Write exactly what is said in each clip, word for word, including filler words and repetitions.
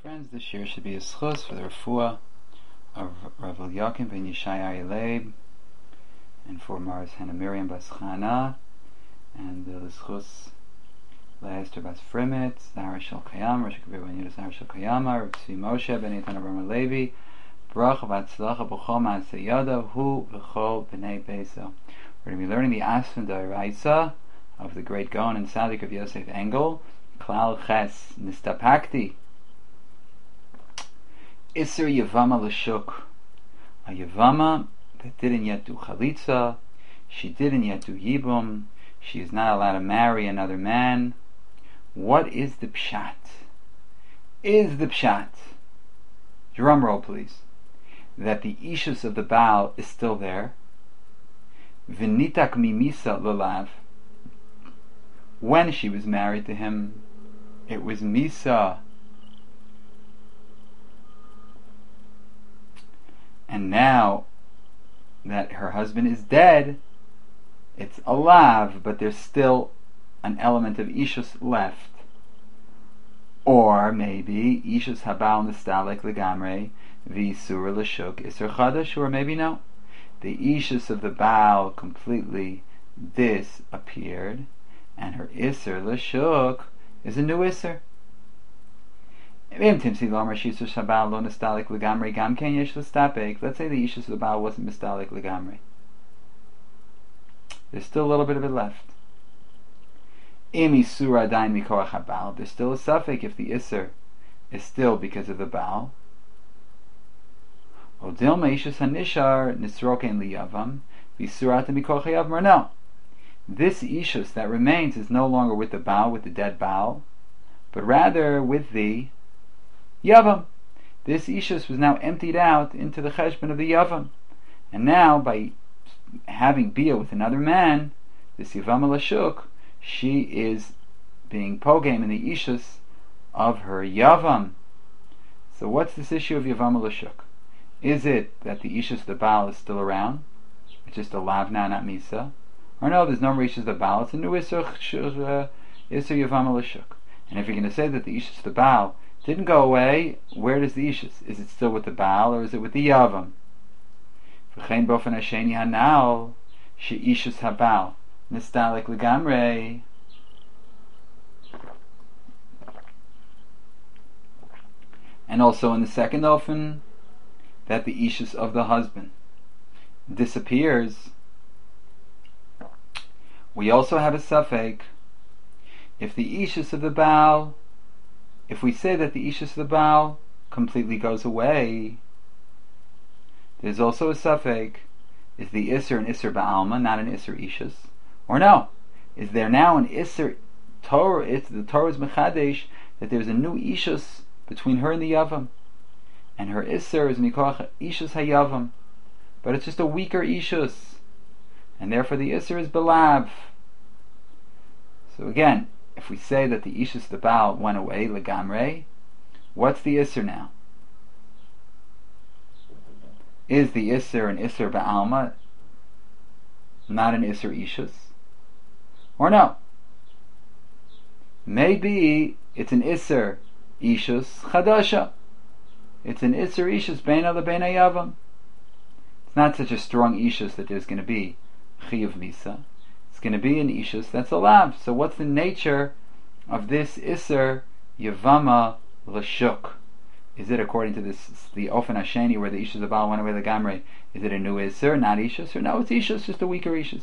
Friends, this year should be a schus for the refuah of Rav Eliakim ben Yishai Ayaleib, and for Maris Hannah Miriam Bas Chana, and the schus Leester Bas Frimet, Zahar Shel Kayama, Rosh Kabir ben Yudah Zahar Shel Kayama, Rav Tzvi Moshe ben Eitan Avraham Levi, Baruch Vatzlacha B'chol Ma'aseh Yadav Hu V'chol B'nei Beso. We're going to be learning the Asfin D'Oraisa of the great Gaon and Tzaddik of Yosef Engel, Klal Ches Nistapakti. Isser Yavama L'Shuk, a Yavama that didn't yet do Chalitza, she didn't yet do Yibum, she is not allowed to marry another man. What is the Pshat? Is the Pshat, drum roll please, that the Ishus of the Baal is still there? V'nitak mimisa l'lav, when she was married to him, it was Misa. And now that her husband is dead, it's alav, but there's still an element of ishus left. Or maybe ishus habal nistalek legamre v'isur l'shuk iser chadash, or maybe no, the ishus of the Baal completely disappeared, and her iser l'shuk is a new iser. Let's say the ishus of the Baal wasn't mistalik legamre. There's still a little bit of it left. There's still a suffix if the iser is still because of the Baal. No. This ishus that remains is no longer with the Baal, with the dead Baal, but rather with the Yavam. This Ishus was now emptied out into the cheshbon of the Yavam, and now by having Bia with another man, this Yavam Lashuk, she is being pogam in the Ishus of her Yavam. So what's this issue of Yavam Lashuk? Is it that the Ishus of the Baal is still around? It's just a lavna, not misa? Or no, there's no more Ishus of the Baal, it's a new Isser Yavam Lashuk. And if you're going to say that the Ishus of the Baal didn't go away, where does the Ishus? Is it still with the Baal or is it with the Yavam? V'chein bofen hasheni hanal she Ishus habal nistalik legamre. And also in the second ofen, that the Ishus of the husband disappears. We also have a suffix if the Ishus of the Baal, if we say that the Ishus of the Baal completely goes away, there's also a suffix, is the Isser an Isser Ba'alma, not an Isser Ishus? Or no, is there now an Isser Torah, it's the Torah's Mechadesh, that there's a new Ishus between her and the Yavam, and her Isser is Mikoach Ishus HaYavam, but it's just a weaker Ishus, and therefore the Isser is Belav. So again, if we say that the Ishus of the Baal went away, legamre, what's the Isser now? Is the Isser an Isser Ba'alma, not an Isser Ishus? Or no? Maybe it's an Isser Ishus Chadasha. It's an Isser Ishus Beina LeBeina Yavam. It's not such a strong Ishus that there's going to be Chiyuv Misa. It's going to be an Ishus that's allowed. So what's the nature of this Isser Yavama L'Shuk? Is it according to this, the Ofen Hasheni, where the Ishus of Baal went away legamre, is it a new Isser, not Ishus? Or no, it's Ishus, just a weaker Ishus.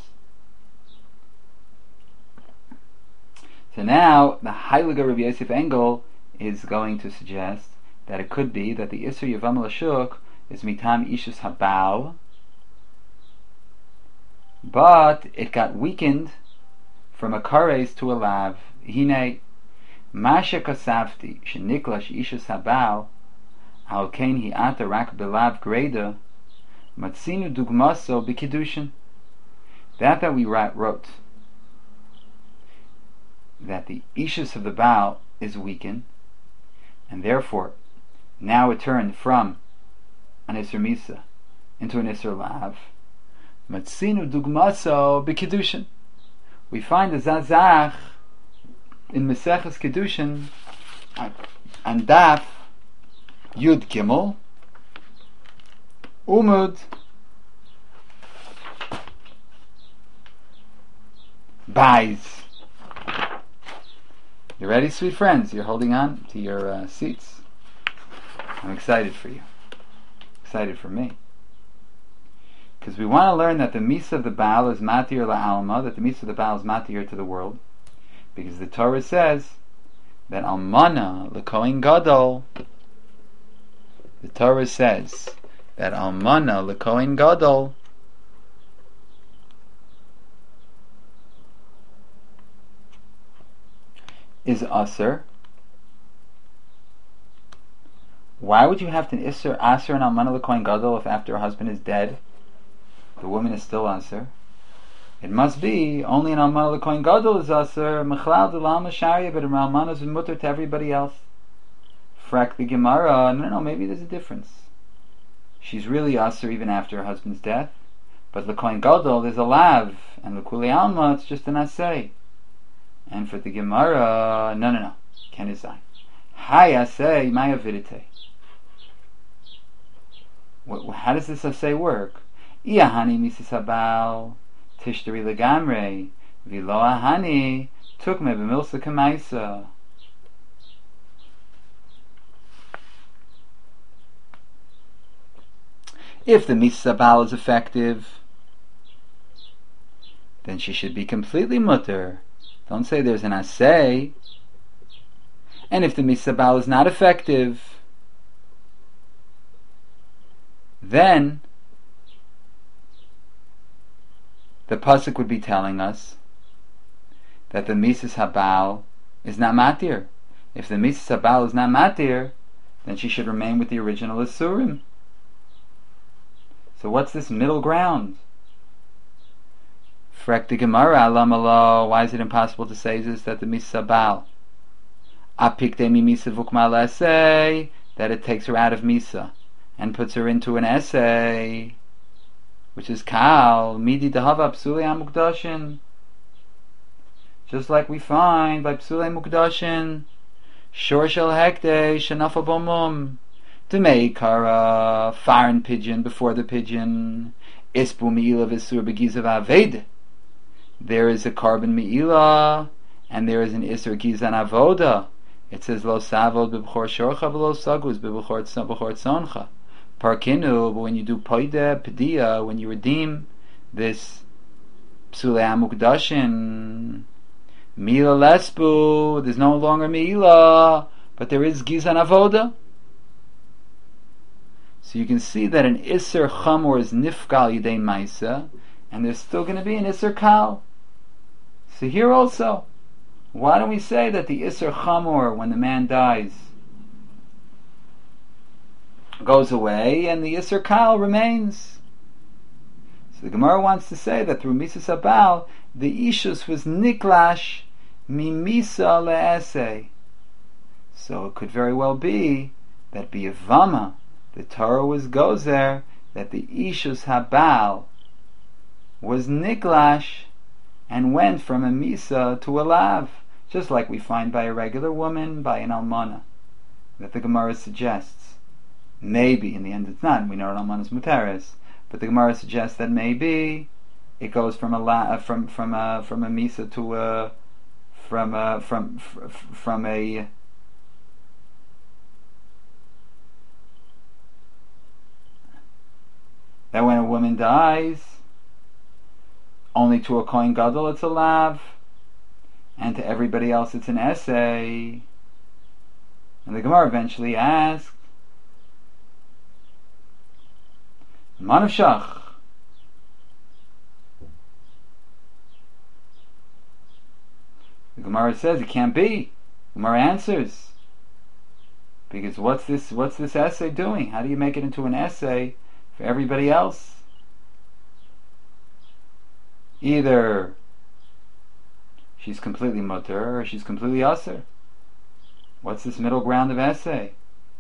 So now, the Heiliger Rabbi Yosef Engel is going to suggest that it could be that the Isser Yavama L'Shuk is Mitam Ishus HaBaal, but it got weakened from a kares to a lav. Hine masha kasavti sheniklash ishus habal al kain hi ata rak belav greda matzinu dugmaso b'kiddushin. That that we wrote that the ishus of the Baal is weakened, and therefore now it turned from an isser misa into an isser lav. Matzinu dugmaso b'kiddushin. We find the Zazach in Meseches Kiddushin and Daf Yud Gimel, Umud Bais. You ready, sweet friends? You're holding on to your uh, seats. I'm excited for you. Excited for me. Because we want to learn that the Misa of the Baal is Matir La'alma, that the Misa of the Baal is Matir to the world. Because the Torah says that Almana L'Kohen Gadol, the Torah says that Almana L'Kohen Gadol is Aser. Why would you have to Isser, Aser and Almana L'Kohen Gadol if after her husband is dead, the woman is still Aser? It must be only an Almana L'Kohen Gadol is Aser, Mechlal D'Lama Sharia, but an Almana is mutter to everybody else. Frak the Gemara, no, no, maybe there's a difference. She's really Aser even after her husband's death, but L'Kohen Gadol there's a Lav, and L'Kuli Alma it's just an Asay. And for the Gemara, no, no, no, Ken Izai. Hi Asay, Maya Vidite. How does this Asay work? Iyahani Misis Habal, Tishtari Legamre, Vilo Ahani, Tukme B'milsa Kamaisa. If the Misis Habal is effective, then she should be completely mutter. Don't say there's an Asay. And if the Misis Habal is not effective, then the pasuk would be telling us that the Misis Habal is not matir. If the Misis Habal is not matir, then she should remain with the original Isurim. So what's this middle ground? Frek the Gemara, alamalo. Why is it impossible to say this, that the Misis Habal apikte mi misa vukma essay, that it takes her out of Misa and puts her into an essay, which is kal midi dehava psulei amukdashin, just like we find by psulei mukdashin shor shel hekde shenafa bomum demei kara foreign pigeon before the pigeon ispu meila v'isur begizav aved. There is a carbon meila and there is an isur gizan avoda. It says lo savod b'bchor shorcha v'lo saguz b'bchor tzoncha. Parkinu, but when you do poida pedia, when you redeem this psulei amukdashin, mila lesbu, there's no longer mila, but there is gizan avoda. So you can see that an iser chamor is nifgal yidei maisa, and there's still going to be an iser kal. So here also, why don't we say that the iser chamor, when the man dies, goes away and the Isser Kal remains? So the Gemara wants to say that through Misis Habal the Ishus was Niklash Mimisa Le'esei. So it could very well be that B'Yavama the Torah was Gozer, that the Ishus Habal was Niklash and went from a Misa to a Lav, just like we find by a regular woman, by an Almana, that the Gemara suggests. Maybe in the end it's not. We know an almanas muteres, but the Gemara suggests that maybe it goes from a la, from from a from a misa to a from a from from a that when a woman dies, only to a kohen gadol it's a lav, and to everybody else it's an essay. And the Gemara eventually asks, Man of Shach, the Gemara says it can't be. The Gemara answers, because what's this? What's this essay doing? How do you make it into an essay for everybody else? Either she's completely mutter or she's completely aser. What's this middle ground of essay?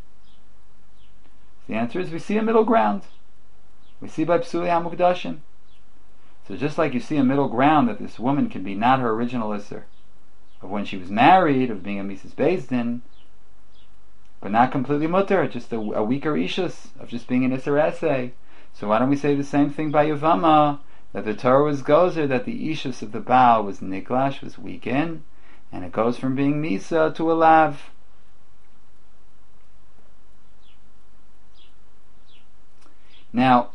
The answer is we see a middle ground. We see by Psulei Amukdashim. So just like you see a middle ground that this woman can be not her original Isser of when she was married, of being a Mises Beis Din, but not completely mutter, just a, a weaker ishus of just being an Isser essay. So why don't we say the same thing by Yavama, that the Torah was gozer, that the ishus of the Baal was niklash, was weakened, and it goes from being Misa to a Lav. Now,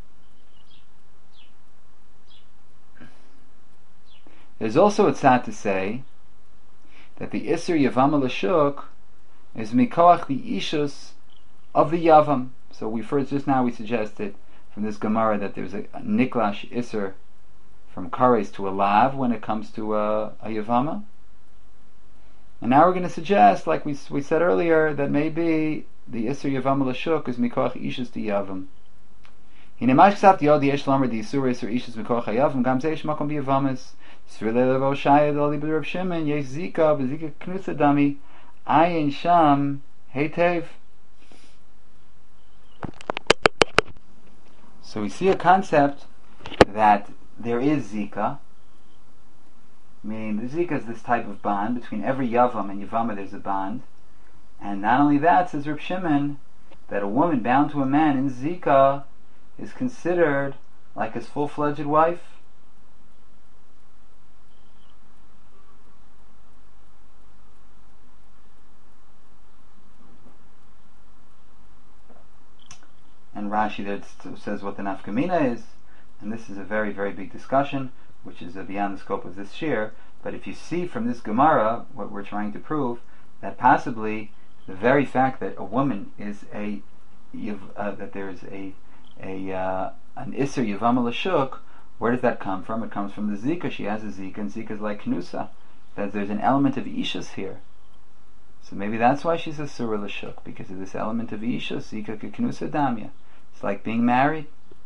there's also a tzad to say that the Isser Yavama L'Shuk is mikoach the ishus of the Yavam. So we first, just now we suggested from this Gemara that there's a, a niklash Isser from Kares to a Lav when it comes to a, a Yavama. And now we're going to suggest, like we we said earlier, that maybe the Isser Yavama L'Shuk is mikoach ishus to Yavam. Hine mashksav the Yod Yesh Lamer the Isur Isur Ishus mikoach Yavam gam zeish makom bi Yavamas Svirle Levo Shayad Oli B'Rab Shimon Yesh Zika B'Zika Knusa Dami Ayin Sham Heitev. So we see a concept that there is Zika, meaning the Zika is this type of bond between every Yavam and Yavama. There's a bond, and not only that, says Reb Shimon, that a woman bound to a man in Zika is considered like his full-fledged wife. And Rashi there says what the nafkamina is, and this is a very, very big discussion, which is beyond the scope of this shir. But if you see from this Gemara what we're trying to prove, that possibly the very fact that a woman is a uh, that there is a a uh, an Isser Yavama L'Shuk, where does that come from? It comes from the Zika. She has a Zika, and Zika is like Knusa. That there's an element of Ishus here. So maybe that's why she's a Surah L'Shuk, because of this element of Ishus, Zika Knusa Damya. It's like being married.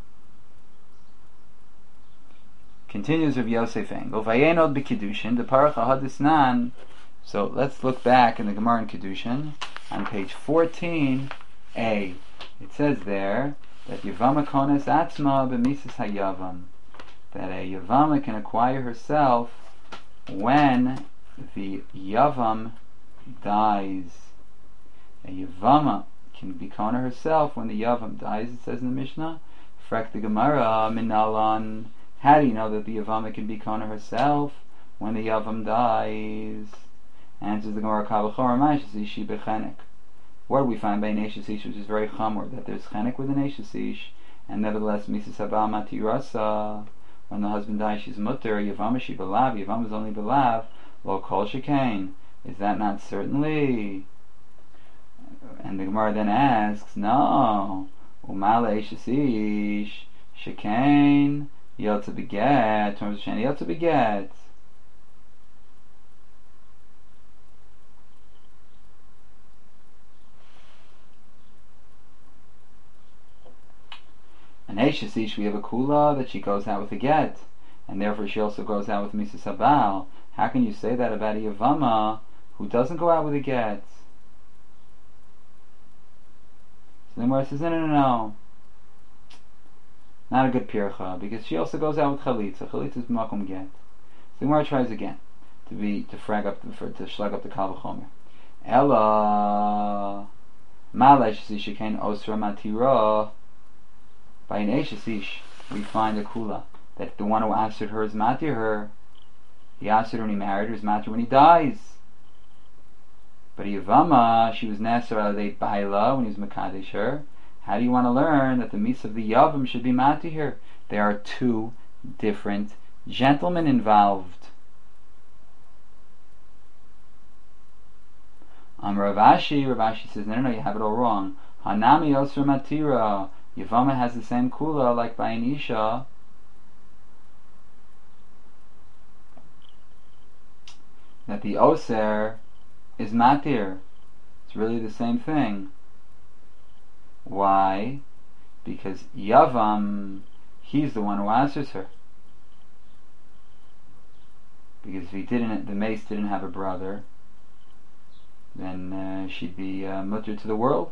Continues Rav Yosef Engel. Vayenod b'Kiddushin, the Parach Ahadisnan. So let's look back in the Gemara in Kiddushin on page fourteen A. It says there that Yavama kones atzma b'misas hayavam, that a Yavama can acquire herself when the Yavam dies. A Yavama can be kona herself when the Yavam dies. It says in the Mishnah, Frek the Gemara minalan. How do you know that the Yavama can be kona herself when the Yavam dies? Answers the Gemara, Kabachor Mash Ishi bechenek. What do we find by Neshis Ish, which is very chamor, that there's chenek with the Neshis Ish, and nevertheless Misas Haba Matirasa, when the husband dies she's mutter, Yavama she belav, Yavam is only belav, lo kol shekain. Is that not certainly? And the Gemara then asks, no, Umale Neshis Ish, shekain, Yotza beget, terms of Shani Yotza beget. An Eishes Ish, we have a kula that she goes out with a get, and therefore she also goes out with Misas Habal. How can you say that about a Yavama who doesn't go out with a get? So the Gemara says, no, no, no, no. Not a good pircha, because she also goes out with Chalitza. Chalitza is makom get. So the Gemara tries again to be to frag up the, for, to schlag up the kal v'chomer. Ella ma'lesh zishikain osra matira. By an Eishes Ish, we find a kula that the one who answered her is matir her. He answered her when he married her, is matir when he dies. But Yavama, she was Nasser al Baila when he was Makadesh her. How do you want to learn that the mis of the Yavam should be matir her? There are two different gentlemen involved. Um, Rav Ashi, Rav Ashi says, no, no, no, you have it all wrong. Hanami Osra Matira. Yavama has the same kula like by an Isha. That the Oser is matir. It's really the same thing. Why? Because Yavam, he's the one who answers her. Because if he didn't, the mace didn't have a brother, then uh, she'd be uh, mutter to the world.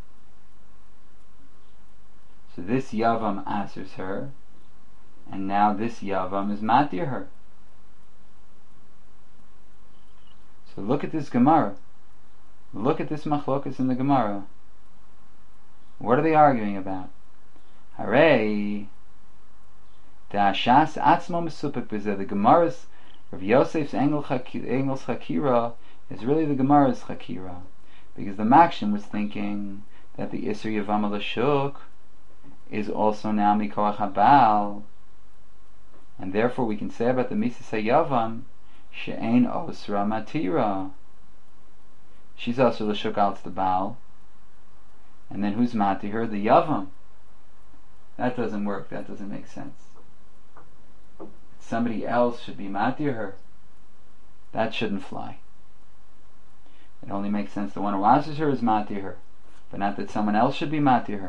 So this Yavam answers her, and now this Yavam is matir her. So look at this Gemara. Look at this machlokas in the Gemara. What are they arguing about? Hooray! Da'ashas atzmo mesupek b'zeh. The Gemara's, Rav Yosef's Engel's Chakira is really the Gemara's Chakira, because the Makshin was thinking that the Isser Yavama L'Shuk is also now Mikoach HaBaal, and therefore we can say about the Mises HaYavam She'ein Osra Matira. She's Osra L'Shuk al the Baal, and then who's Mati her? The Yavam. That doesn't work, that doesn't make sense. Somebody else should be Mati her. That shouldn't fly. It only makes sense the one who answers her is Mati her, but not that someone else should be Mati her.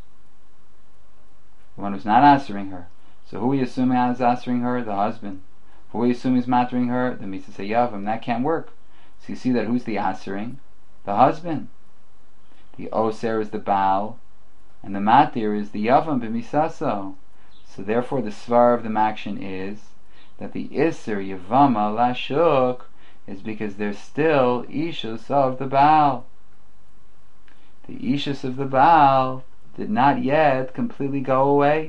The one who's not answering her. So who are we assuming is answering her? The husband. Who are we assuming is mattering her? The Mises HaYavam. That can't work. So you see that who's the answering? The husband. The Oser is the Baal, and the Matir is the Yavam b'misaso. So therefore the Svar of the Makshin is that the Isser Yavama Lashuk is because there's still Ishus of the Baal. The Ishus of the Baal did not yet completely go away.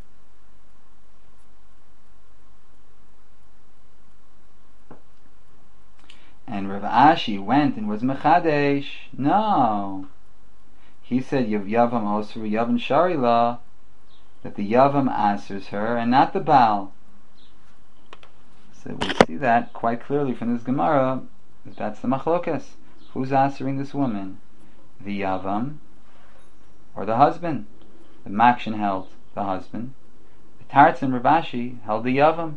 And Rav Ashi went and was Mechadesh. No. He said Yav Yavam Osru Yavam Sharila, that the Yavam answers her and not the Baal. So we see that quite clearly from this Gemara, that that's the Machlokas. Who's answering this woman? The Yavam or the husband? The Makshin held the husband. The Tartz and Rav Ashi held the Yavam.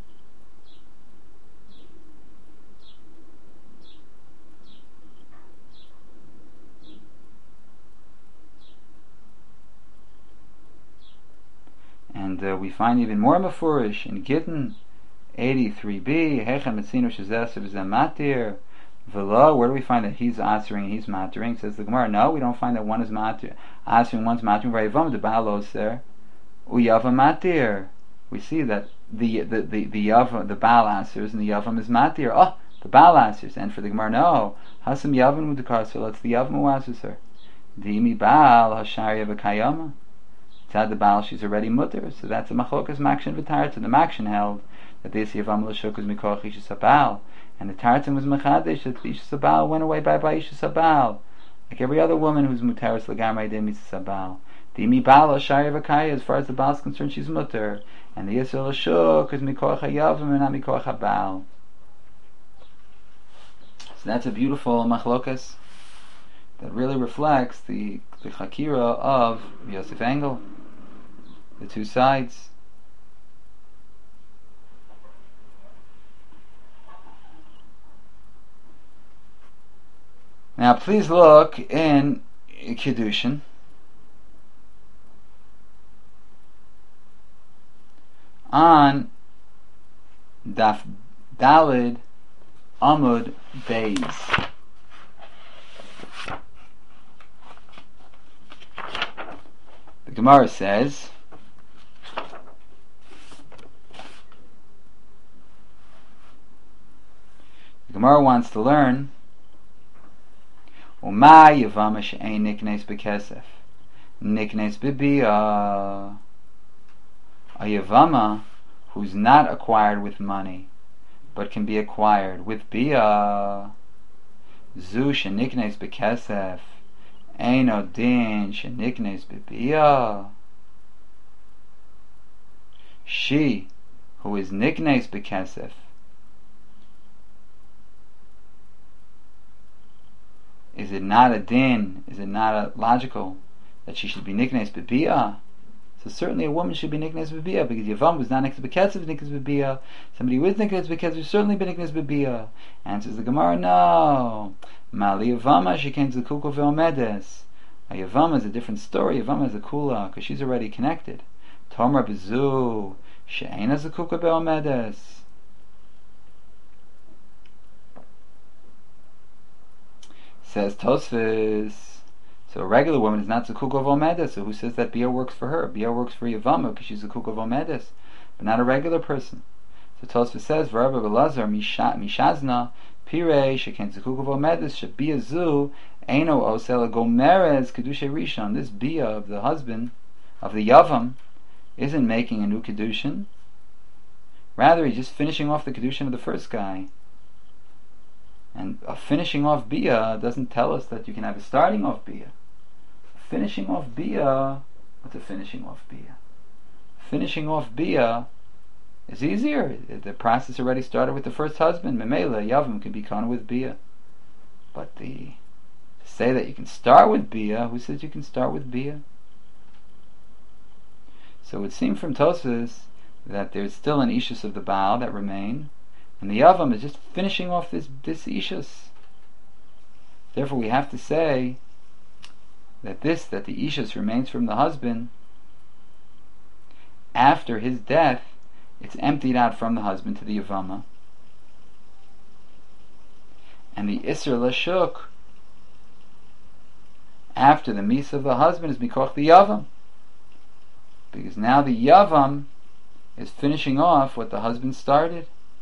And uh, we find even more mafurish in Gittin eighty-three b. Hechem etzinu shezesav zematir v'lo. Where do we find that he's answering and he's matering? Says the Gemara. No, we don't find that one is matir answering, one's matering. Vayivam the Baalos there uyavam matir. We see that the the the the yavam, the Baal answers and the yavam is matir. Oh, the Baal answers, and for the Gemara, no. Hasam yavam udekar. So it's the yavam who answers her. Dimi Baal hashari v'kayama. Tzad the Baal, she's already mutter, so that's a machlokas makshin v'tartz. And the makshin held that the Isser Yavam L'Shuk was mikoach Ishus HaBaal, and the tartzim was mechadesh that the Ishus HaBaal went away by by Ishus HaBaal, like every other woman who's muteris legamrei de Mitzvah HaBaal. The imi Baal Ashari v'kaya, as far as the Baal is concerned, she's mutter, and the Isser L'Shuk is mikoach HaYavam and not mikoach HaBaal. So that's a beautiful machlokas that really reflects the the chakira of Yosef Engel. The two sides. Now please look in Kiddushin. On Daf Dalid Amud Beis. The Gemara says, the Gemara wants to learn Uma Yavama she'ein niknes bekesef niknes bibia, a Yavama who's not acquired with money but can be acquired with bia. Zu she'niknes bekesef eino din she'niknes bibia. She who is niknes bekesef, is it not a din, is it not a logical that she should be niknes bibia? So certainly a woman should be niknes bibia, because Yavam was not niknes bekesef, niknes bibia. Somebody with niknes bekesef would certainly be niknes bibia. Answers the Gemara, no. Mali Yavama, she came to the kukul ve'omedes. A Yavama is a different story. Yavama is a kula, because she's already connected. Tomar bezu, she'ein as a kukul ve'omedes. Says Tosfos, so a regular woman is not Zakuk of Omedes, so who says that Bia works for her? Bia works for Yavama because she's Zakuk of Omedes, but not a regular person. So Tosfos says, V'Rabbi Elazar Mishazna Pirei sheken zekukav omedus shebia zu eino osel gomeres kedusha rishon. This bia of the husband, of the yavam, isn't making a new kedushin. Rather, he's just finishing off the kedushin of the first guy. And a finishing off bia doesn't tell us that you can have a starting off bia. Finishing off bia, what's a finishing off bia? Finishing off bia is easier. The process already started with the first husband. Memela yavam can be kind with bia. But the to say that you can start with bia, who says you can start with bia? So it would seem from Tosfos that there's still an ishus of the Baal that remain, and the Yavam is just finishing off this this ishus. Therefore, we have to say that this that the ishus remains from the husband after his death. It's emptied out from the husband to the Yavama, and the Isser Lashuk after the Misa of the husband is Mikoch the Yavam, because now the Yavam is finishing off what the husband started.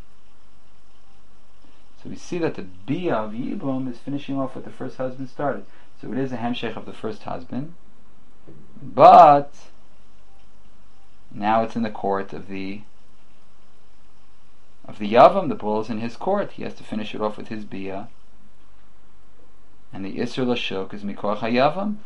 So we see that the Bia of Yibum is finishing off what the first husband started. So it is a Hemshech of the first husband, but now it's in the court of the of the Yavam. The ball is in his court. He has to finish it off with his Bia, and the Isser Lashuk is Mikoch HaYavam.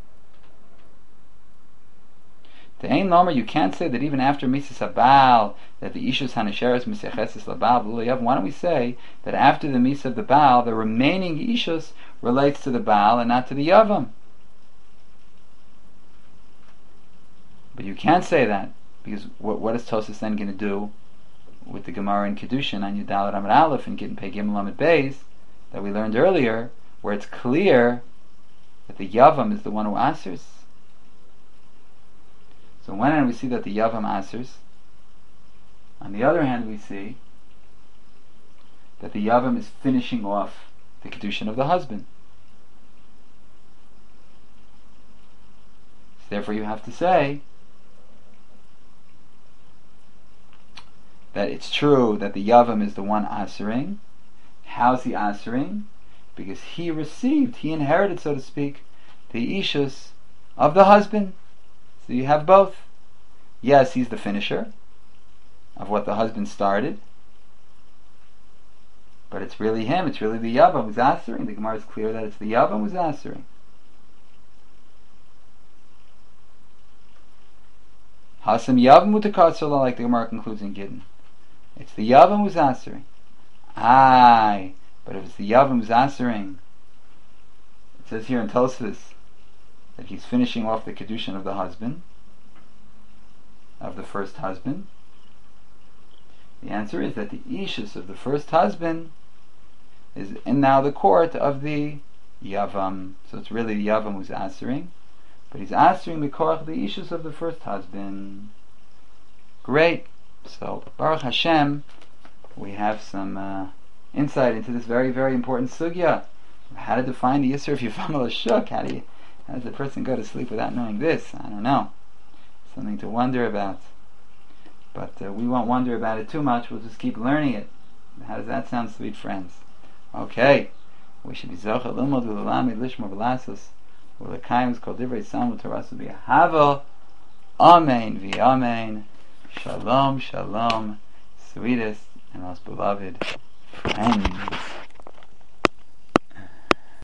The Ein Lomer, you can't say that even after Mises Habal, that the Ishus Hanisheres Misechesis Labal V'lo Yavam. Why don't we say that after the Misa of the Baal, the remaining Ishus relates to the Baal and not to the Yavam? But you can't say that, because what, what is Tosfos then going to do with the Gemara in Kedushin on Yudal Amud Aleph and Gittin Pei Gimel Amud Beis that we learned earlier, where it's clear that the Yavam is the one who answers? So on one hand we see that the Yavam answers. On the other hand we see that the Yavam is finishing off the Kedushin of the husband. So therefore you have to say that it's true that the Yavam is the one answering. How's he answering? Because he received, he inherited, so to speak, the Ishus of the husband. So you have both. Yes, he's the finisher of what the husband started, but it's really him, it's really the Yavam who's answering. The Gemara is clear that it's the Yavam who's answering. Hasam Yavam Utakatsala, like the Gemara concludes in Gittin. It's the Yavam who's answering. Aye, but if it's the Yavam who's answering, it says here in Tosfos that he's finishing off the Kedushin of the husband, of the first husband. The answer is that the Ishus of the first husband is in now the court of the Yavam. So it's really the Yavam who's answering, but he's answering the court of the Ishus of the first husband. Great. So Baruch Hashem, we have some uh, insight into this very, very important sugya. How to define the Yisr of Yavam Lashuk? How do you How does a person go to sleep without knowing this? I don't know. Something to wonder about. But uh, we won't wonder about it too much. We'll just keep learning it. How does that sound, sweet friends? Okay. We should be zocha l'ilmod v'l'lamed lishma v'lasos v'l'kayim kol divrei Yisrael v'torasu v'yahava. Amen v'amen. Shalom, shalom. Sweetest and most beloved friends.